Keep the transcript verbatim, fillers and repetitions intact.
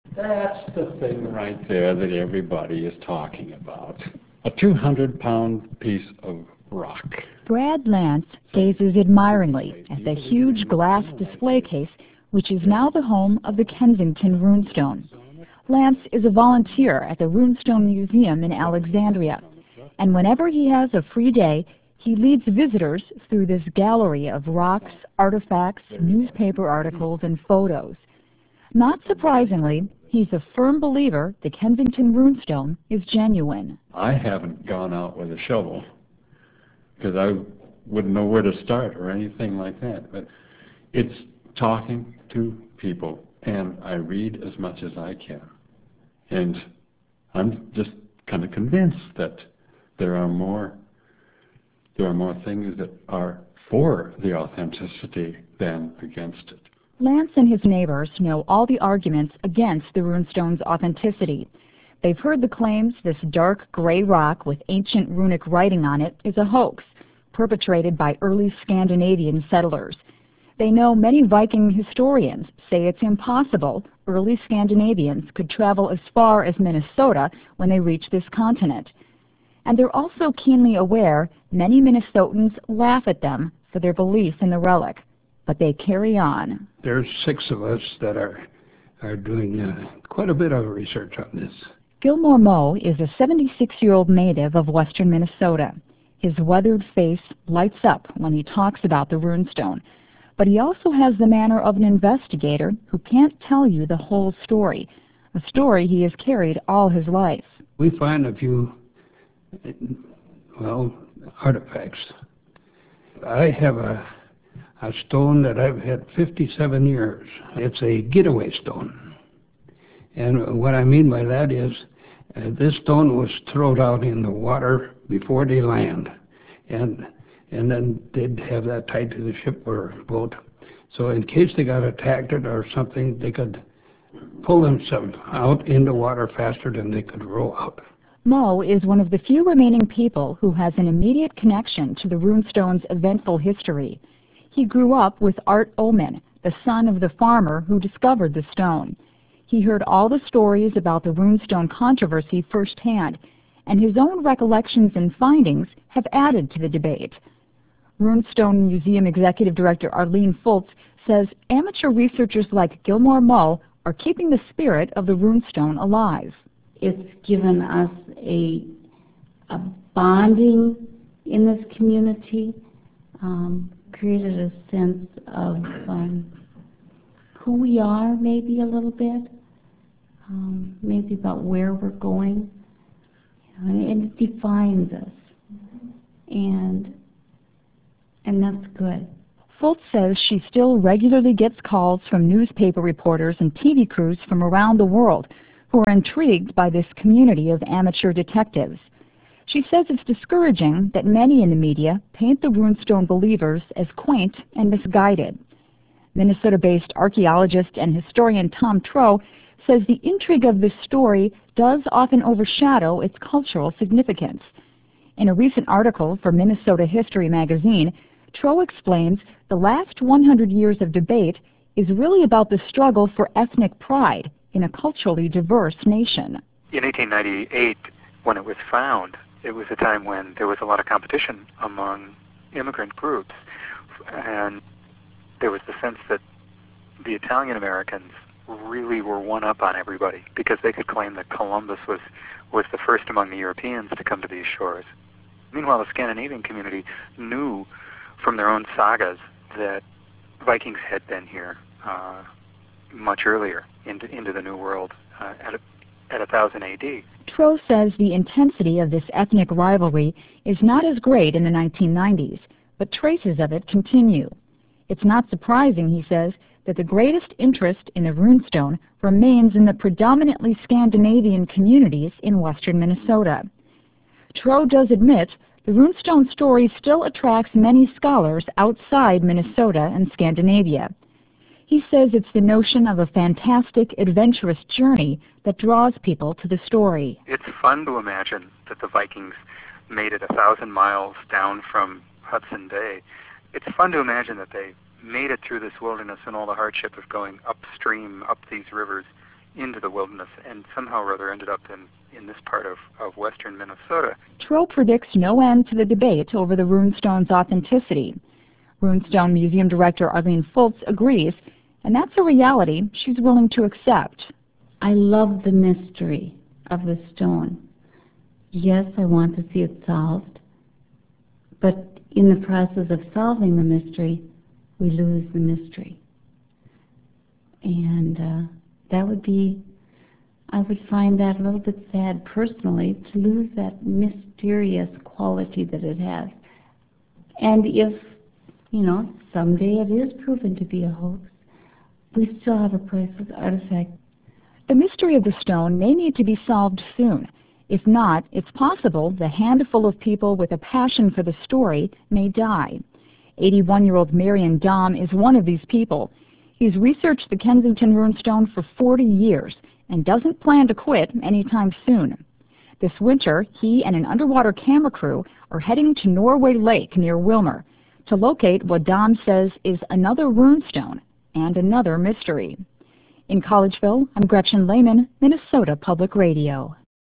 That's the thing right there that everybody is talking about. A two hundred pound piece of rock. Brad Lance gazes admiringly at the huge glass display case, which is now the home of the Kensington Runestone. Lance is a volunteer at the Runestone Museum in Alexandria, and whenever he has a free day, he leads visitors through this gallery of rocks, artifacts, newspaper articles, and photos. Not surprisingly, he's a firm believer the Kensington Runestone is genuine. I haven't gone out with a shovel because I wouldn't know where to start or anything like that. But it's talking to people, and I read as much as I can. And I'm just kind of convinced that there are more there are more things that are for the authenticity than against it. Lance and his neighbors know all the arguments against the runestone's authenticity. They've heard the claims this dark gray rock with ancient runic writing on it is a hoax, perpetrated by early Scandinavian settlers. They know many Viking historians say it's impossible early Scandinavians could travel as far as Minnesota when they reached this continent. And they're also keenly aware many Minnesotans laugh at them for their belief in the relic. But they carry on. There's six of us that are are doing uh, quite a bit of research on this. Gilmore Moe is a seventy-six-year-old native of western Minnesota. His weathered face lights up when he talks about the runestone, but he also has the manner of an investigator who can't tell you the whole story, a story he has carried all his life. We find a few, well, artifacts. I have a a stone that I've had fifty-seven years. It's a getaway stone. And what I mean by that is uh, this stone was thrown out in the water before they land. And and then they'd have that tied to the ship or boat. So in case they got attacked or something, they could pull themselves out in the water faster than they could row out. Moe is one of the few remaining people who has an immediate connection to the runestone's eventful history. He grew up with Art Oman, the son of the farmer who discovered the stone. He heard all the stories about the runestone controversy firsthand, and his own recollections and findings have added to the debate. Runestone Museum Executive Director Arlene Fultz says amateur researchers like Gilmore Moe are keeping the spirit of the runestone alive. It's given us a, a bonding in this community. Um, created a sense of um, who we are, maybe a little bit, um, maybe about where we're going, you know, and it defines us, and and that's good. Fultz says she still regularly gets calls from newspaper reporters and T V crews from around the world who are intrigued by this community of amateur detectives. She says it's discouraging that many in the media paint the runestone believers as quaint and misguided. Minnesota-based archaeologist and historian Tom Troe says the intrigue of this story does often overshadow its cultural significance. In a recent article for Minnesota History magazine, Troe explains the last one hundred years of debate is really about the struggle for ethnic pride in a culturally diverse nation. In eighteen ninety-eight, when it was found, it was a time when there was a lot of competition among immigrant groups, and there was the sense that the Italian Americans really were one up on everybody because they could claim that Columbus was, was the first among the Europeans to come to these shores. Meanwhile, the Scandinavian community knew from their own sagas that Vikings had been here uh, much earlier into, into the New World uh, at, a, at one thousand A D. Troe says the intensity of this ethnic rivalry is not as great in the nineteen nineties, but traces of it continue. It's not surprising, he says, that the greatest interest in the runestone remains in the predominantly Scandinavian communities in western Minnesota. Troe does admit the runestone story still attracts many scholars outside Minnesota and Scandinavia. He says it's the notion of a fantastic, adventurous journey that draws people to the story. It's fun to imagine that the Vikings made it a thousand miles down from Hudson Bay. It's fun to imagine that they made it through this wilderness and all the hardship of going upstream, up these rivers into the wilderness and somehow or other ended up in, in this part of, of western Minnesota. Trill predicts no end to the debate over the runestone's authenticity. Runestone Museum Director Arlene Fultz agrees, and that's a reality she's willing to accept. I love the mystery of the stone. Yes, I want to see it solved, but in the process of solving the mystery, we lose the mystery. And uh, that would be, I would find that a little bit sad personally, to lose that mysterious quality that it has. And if, you know, someday it is proven to be a hoax, we still have a priceless artifact. The mystery of the stone may need to be solved soon. If not, it's possible the handful of people with a passion for the story may die. eighty-one-year-old Marion Dahm is one of these people. He's researched the Kensington runestone for forty years and doesn't plan to quit anytime soon. This winter, he and an underwater camera crew are heading to Norway Lake near Wilmer to locate what Dahm says is another runestone and another mystery. In Collegeville, I'm Gretchen Lehman, Minnesota Public Radio.